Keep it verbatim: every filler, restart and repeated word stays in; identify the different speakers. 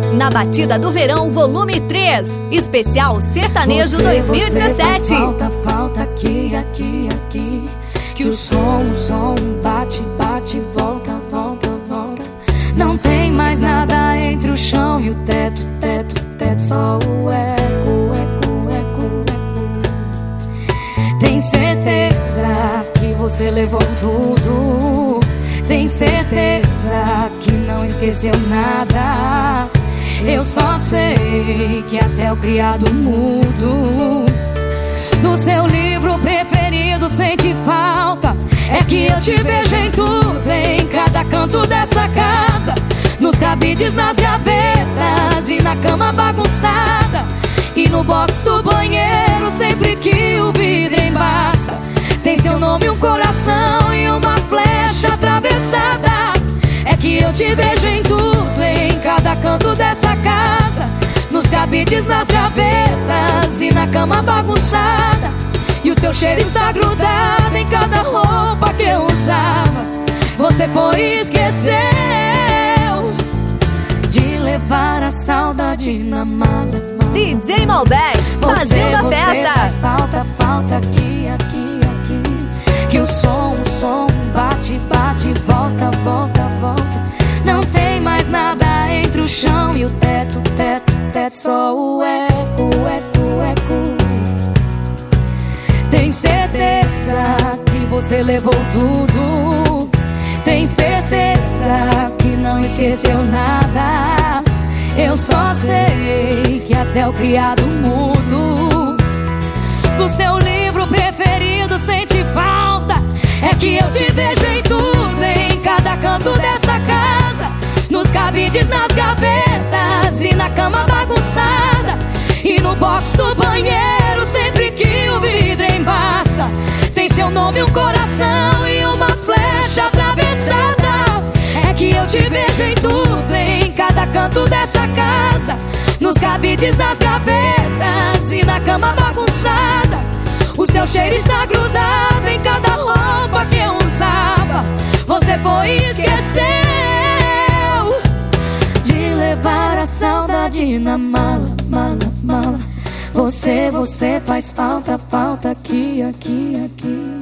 Speaker 1: Na Batida do Verão, volume três, especial Sertanejo
Speaker 2: você,
Speaker 1: dois mil e dezessete.
Speaker 2: Você falta, falta aqui, aqui, aqui. Que o som, o som bate, bate, volta, volta, volta. Não tem mais nada entre o chão e o teto, teto, teto. Só o eco, eco, eco, eco. Tem certeza que você levou tudo? Tem certeza que não esqueceu nada? Eu só sei que até o criado mudo do seu livro preferido sente falta. É que eu te vejo em tudo, em cada canto dessa casa, nos cabides, nas gavetas e na cama bagunçada, e no box do banheiro sempre que o vidro embaça. Tem seu nome, um coração e uma flecha atravessada. É que eu te vejo em tudo, em cada canto dessa casa, nos cabides, nas gavetas e na cama bagunçada, e o seu cheiro está grudado em cada roupa que eu usava. Você foi e esqueceu de levar a saudade na mala, mala.
Speaker 1: D J Malbec, fazendo a
Speaker 2: você
Speaker 1: festa.
Speaker 2: Faz falta, falta aqui, aqui, aqui. Que o som, o som bate, bate, volta, volta, volta. Não tem mais nada entre o chão e o teto, teto, teto. Só o eco, eco, eco. Tem certeza que você levou tudo? Tem certeza que não esqueceu nada? Eu só sei que até o criado mudo do seu livro preferido sente falta. É que eu te vejo em tudo, em cada canto dessa casa, nos cabides, nas gavetas e na cama bagunçada, e no box do banheiro sempre que o vidro embaça. Tem seu nome, um coração e uma flecha atravessada. É que eu te vejo em tudo, em cada canto dessa casa, nos cabides, nas gavetas e na cama bagunçada. O seu cheiro está grudado em cada roupa que eu usava. Você foi e esqueceu de levar a saudade na mala, mala, mala. Você, você faz falta, falta aqui, aqui, aqui.